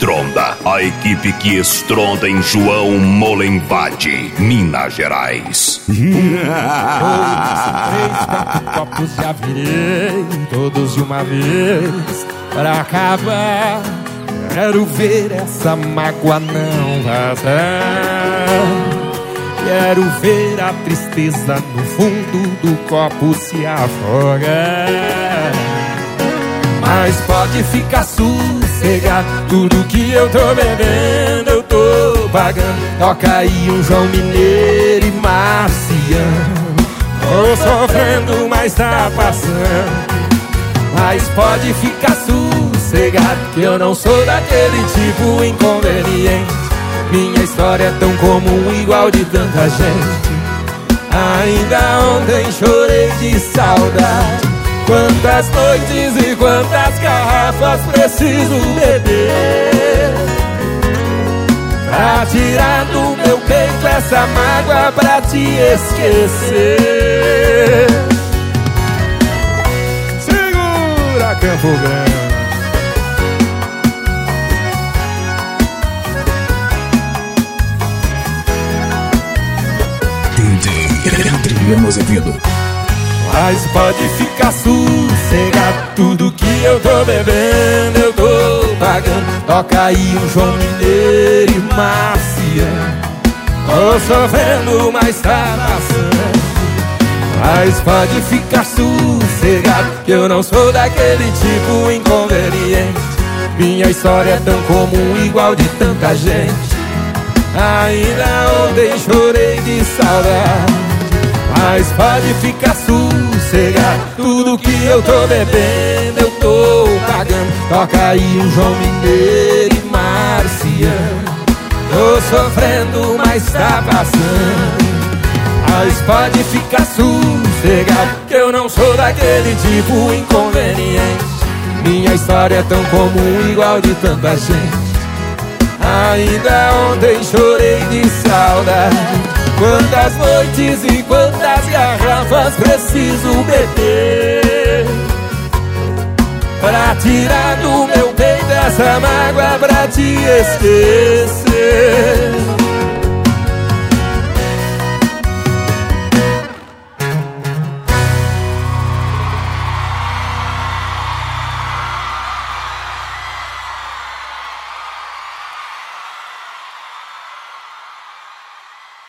Estronda, a equipe que estronda em João Molenvade, Minas Gerais. Copos já virei, todos de uma vez, pra acabar. Quero ver essa mágoa não vazar. Quero ver a tristeza no fundo do copo se afogar. Mas pode ficar sossegado, tudo que eu tô bebendo eu tô pagando. Toca aí um João Mineiro e Marciano. Tô sofrendo, mas tá passando. Mas pode ficar sossegado, que eu não sou daquele tipo inconveniente. Minha história é tão comum, igual de tanta gente. Ainda ontem chorei de saudade. Quantas noites e quantas garrafas preciso beber pra tirar do meu peito essa mágoa pra te esquecer. Segura, Campo Grande. Mas pode ficar sossegado, tudo que eu tô bebendo eu tô pagando. Toca aí um João Mineiro e Marciano. Tô sofrendo, mas tá passando. Mas pode ficar sossegado, que eu não sou daquele tipo inconveniente. Minha história é tão comum, igual de tanta gente. Ainda ontem chorei de saudade. Mas pode ficar sossegado, tudo que eu tô bebendo eu tô pagando. Toca aí um João Mineiro e Marciano. Tô sofrendo, mas tá passando. Mas pode ficar sossegado, que eu não sou daquele tipo inconveniente. Minha história é tão comum, igual de tanta gente. Ainda ontem chorei de saudade. Quantas noites e quantas garrafas preciso beber pra tirar do meu peito essa mágoa pra te esquecer.